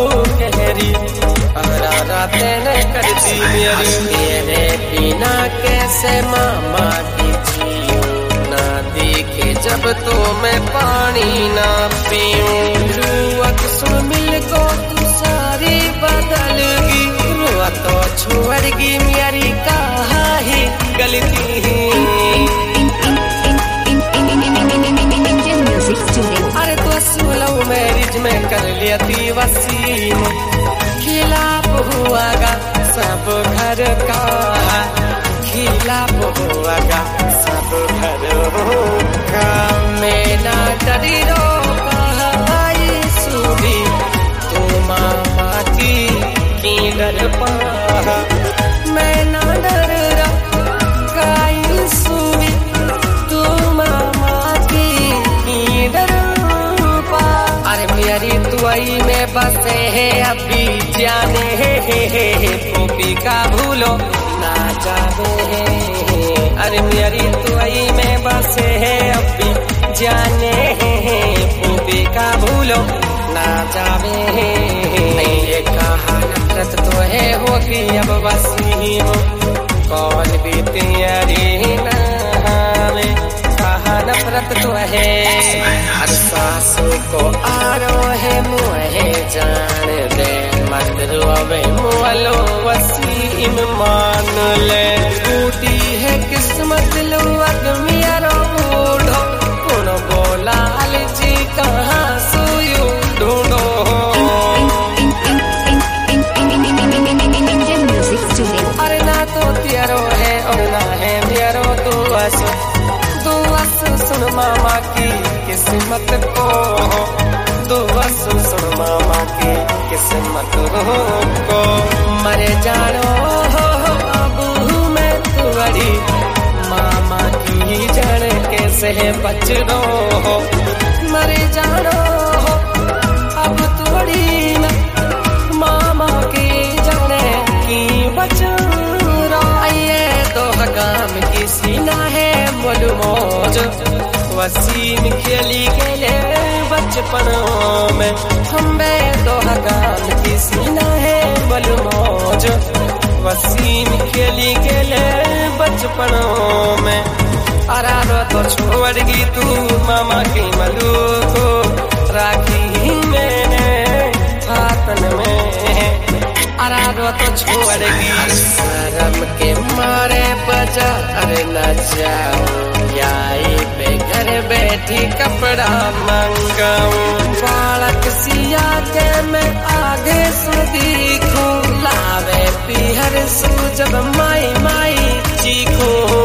कहरी अरा रातें न कर दी मेरी। तेरे बिना कैसे मामा की जीऊं, ना देखे जब तो मैं पानी ना पीऊं। रुआत सुन मिल को तू सारी बदलगी, रुआ तो छोड़गी मेरी कहा ही गलती। अरे तो लव मैरिज में कर लिया थी वसीम, खिलाफ हुआगा सब घर का, खिलाफ हुआगा सब घर का। मैं ना डरी रो कहाई सुबी, तू मामा की डर पा। मैं ना डर रो कहाई सुबी, तू मामा की डर पा। अरे मेरी दुआई में बसे है अभी जाने पोपी का भूलो ना जावे। अरे मेरी दुआई में बसे है अभी जाने पोपी का भूलो ना जावे। ये कहा नफरत तो है होगी अब वसीम, कौन भी तेरी नावे। कहा नफरत तो है हर सासू को आरो है मुहे जान दे, मत रोवे मुअलो वसीम मान ले। टूटी है किस्मत लो अदमियारो बूढ़ो, कौन बोला जी कहाँ सोयो ढूंढो। अरे ना तो तेरो है और ना है मेरो दुआ सुन मामा की किस्मत को, दुआ सुन मामा की किस्मत को। मरे जानो अब मैं तुअड़ी, मामा की जड़ कैसे बच रो। मरे जानो अब तुअड़ी मैं मामा की जड़ की बच रो। ये तो काम की सीना है मोल मौज, वसीम खेली गेले बचपनों में। हम बे दो गान की सीना है मोल मौज, वसीम खेली गेले बचपनों में। अरारो तो छोड़गी तू मामा की मलू को, राखी मैंने हाथन में। अरारो तो छोड़गी शर्म के मारे बाजार न जाऊं, याई पे घर बैठी कपड़ा मंगाऊं। बालक सिया के मैं आगे से दिखूं, लावे पीहर सू जब माई माई चीखूं।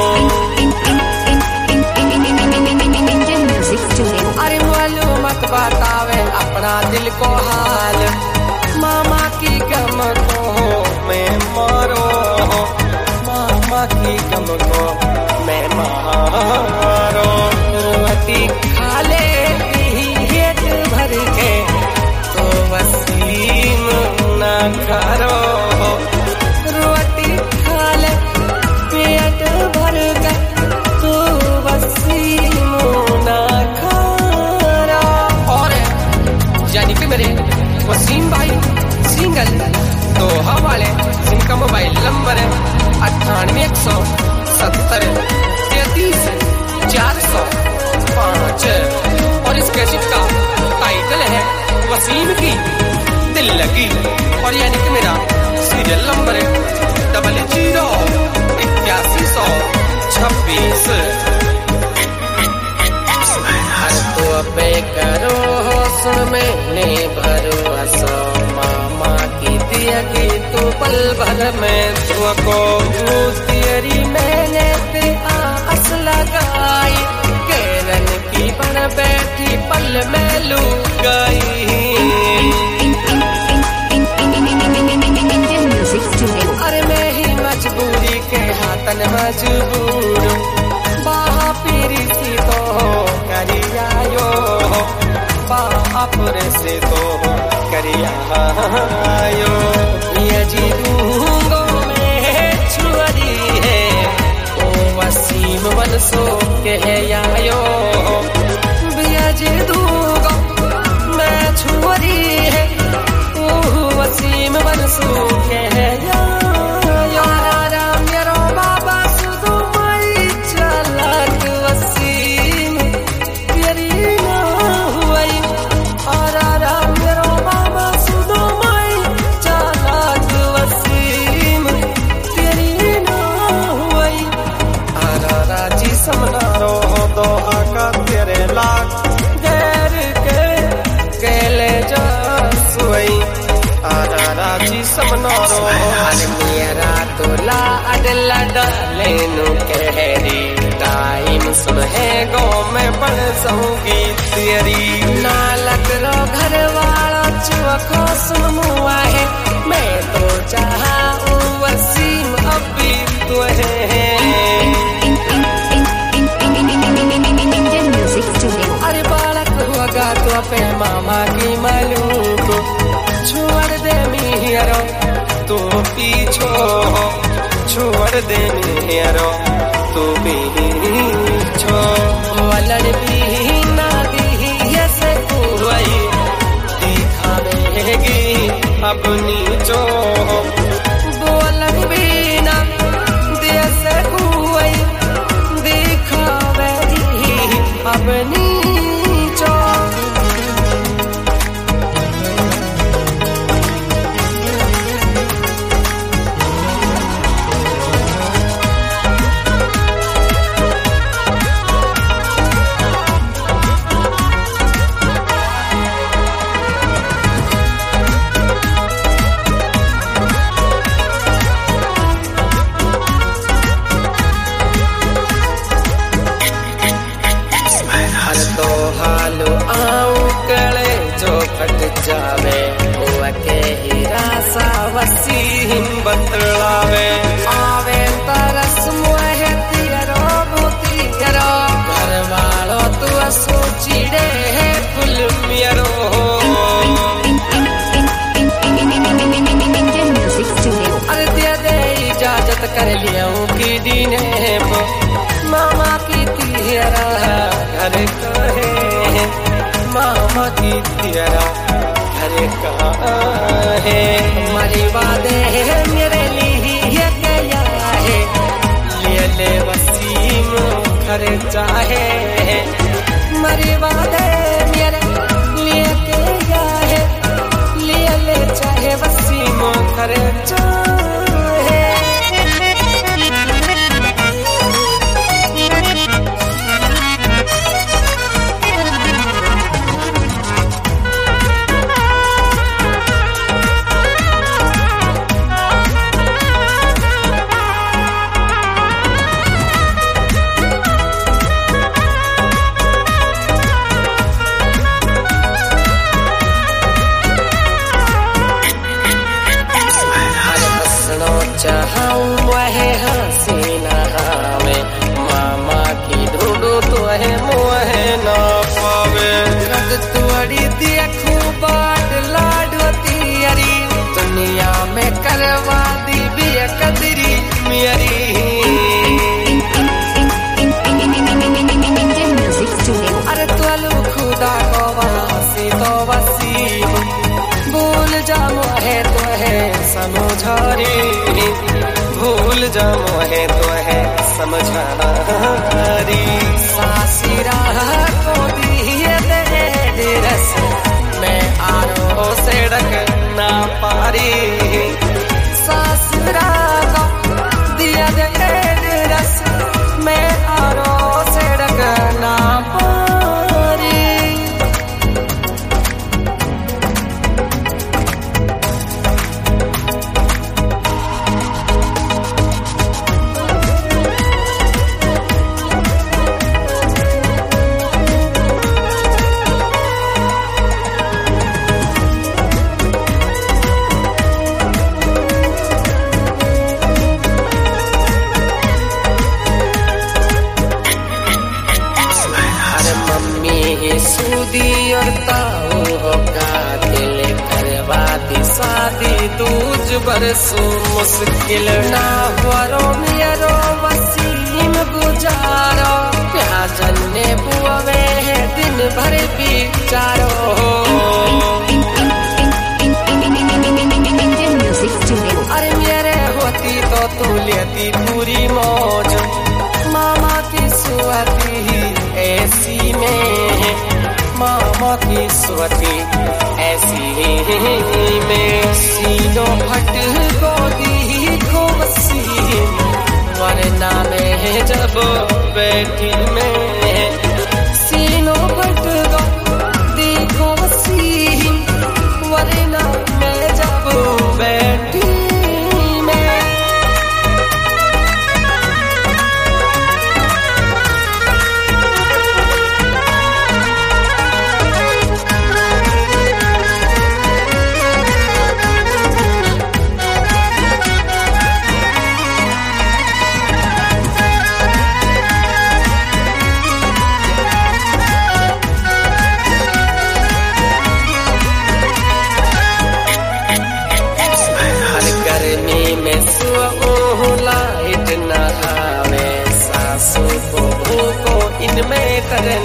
अरे मालूमत बतावे अपना दिल को हाल, मामा की गम को मैं मारो, मामा की गम को मैं मारो। रोटी खा ले पेट भर के तो वसीम ना करो, रोटी खा ले पेट भर के तो वसीम ना करो। और यानी कि मेरे वसीम भाई सिंगल तो हवाले, जिनका मोबाइल नंबर है 9817 33 405। और इस कैसेट का टाइटल है वसीम की दिल लगी। और यानी कि मेरा सीरियल नंबर है 00 8126। तो पे करो सुन मैंने भरोसा, मामा की दिया की तू पल भर में तुको। तेरी मैंने ते आस लगाई, केरन की बन बैठी पल में लू गई। अरे मैं ही मजबूरी के हाथन मजबूर, बाहा पीरी सी तो करियायो, बापुर से तो करियायो। ये जी दूंगो में छुरी है ओ वसीम मन सो के आयो। बिया जी दूंगो मैं छुरी है सुई आरा राजी समनारो अरे मेरा तोला अडला डालेनु कहरी टाइम सुनहे गो में बन सहूंगी तेरी नालक रो घर वाला चुखो सुनमुआ है मैं तो चाहा वसीम अभी तो है अरे बालक होगा तो पे मामा की मालूम छोड़ दे मियारो तू पीछो छोड़ दे मियारो तू पीछो वलन भी ना दी ऐसे कोई दिखावेगी अपनी जो बोलन भी ना दी ऐसे कोई दिखावेगी अपनी जो जावे के हीरा सा वसीम बतलावे आवे तरस मोह तिरो बुतिरो घर वालो तू सोचिड़े है फुल मियरो अरे दे दे इजाजत कर लिया की दीने मामा की तिरा घर कहे मामा की तिरा अरे कहाँ है हमारी वादे है मेरे लिए गया है ले ले वसीम खर्चा है हमारी वादे मेरे लिए गया है ले ले चाहे वसीम खर्चा है चाहूं वह हसीना में मामा की ढूंढू तो है मोह ना पावे कद तुअड़ी देखू बाट लाडवती अरी दुनिया में करवा दी भी कदरी मेरी अरे तुअलू खुदा को वासी तो वसीम भूल जाओ है तो है समझारी भूल जाओ है तो है समझारी सासिरा को दिए दे रस मैं आरो से रख ना पारी सासिरा को दिया दे रस मैं आरो से रख ना पारी सूदी और ताऊ होगा दिल करवा दी शादी दूज बरसों मुश्किल ना वरो मेरो वसीम गुजारो प्याजन ने बुआवे है दिन भर बिचारो अरे मेरे होती तो तू लेती पूरी मौज मामा की सुआती ऐसी में मामा की सुवती ऐसी में सीनों फट गोदी को वसीम वरना में जब बैठी में सीनों फट गोदी को वसीम वरना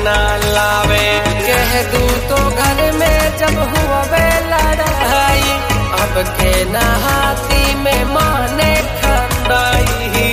ना लावे। कह दूं तो घर में जब हुआ वे लड़ाई, अब के नहाती में माने खंदाई।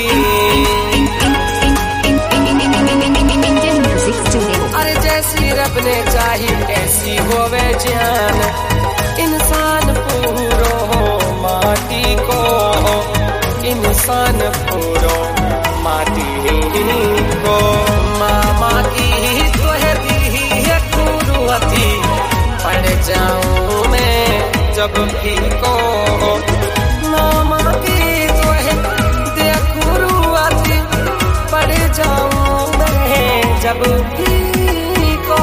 अरे जैसी रब ने चाही ऐसी होवे जान, इंसान पूरो हो माटी को, इंसान पूरो माटी को। मामा की तो है दी है कुरुअती, पड़ जाऊं मैं जब भी को। मामा की तो है दे कुरुअती, पड़ जाऊं मैं जब भी को।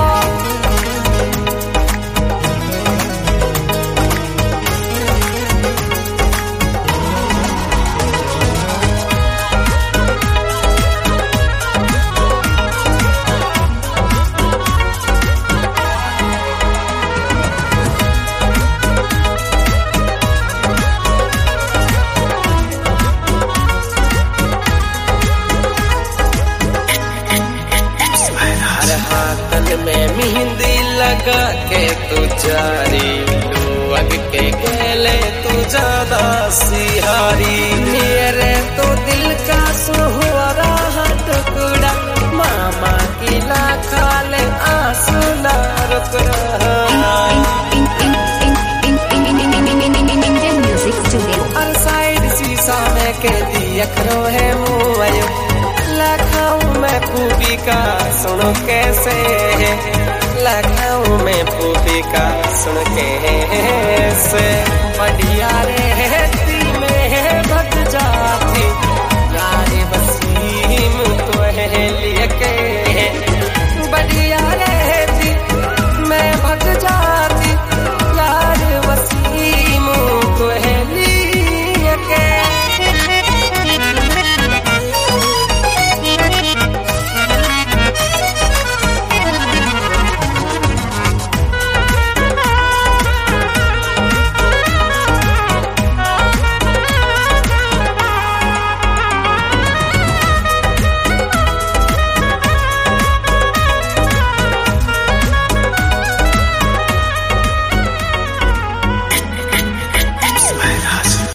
हाथन में मेहंदी लगा के तू जारी, लुअग के गले तू ज्यादा सिहारी। मेरे तो दिल का सुहारा टुकड़ा, मामा की लाखा ले आंसू ना रुक रहा। और साइड शीशा में के दिया करो है मुँह, लखाऊं मैं खूबी का सुनो कैसे, लखाऊं मैं खूबी का सुन कैसे।